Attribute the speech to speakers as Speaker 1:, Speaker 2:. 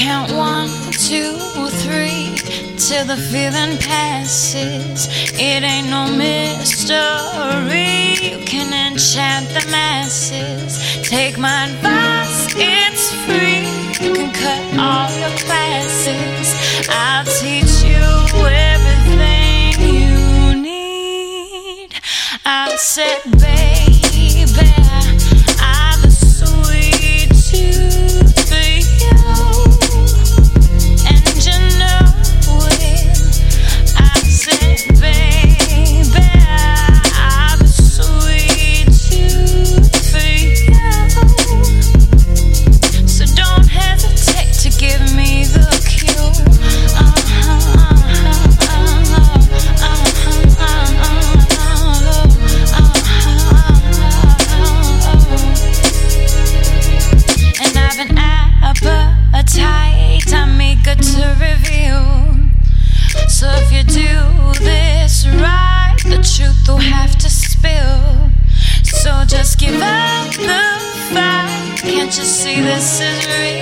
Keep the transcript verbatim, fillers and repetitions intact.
Speaker 1: count one, two, three, till the feeling passes. It ain't no mystery. You can enchant the masses. Take my advice, it's free. You can cut all your classes. I'll teach you everything you need. I said, baby, I've a sweet tooth for you, and you know it. I said, baby, I've a sweet tooth for you, so don't hesitate to give me the cue. Uh-huh, uh-huh, uh-huh, uh-huh, uh-huh, uh-huh. And I've an appetite I'm eager to reveal. So if you do this right, the truth will have to spill. So just give up the fight. Can't you see this is real?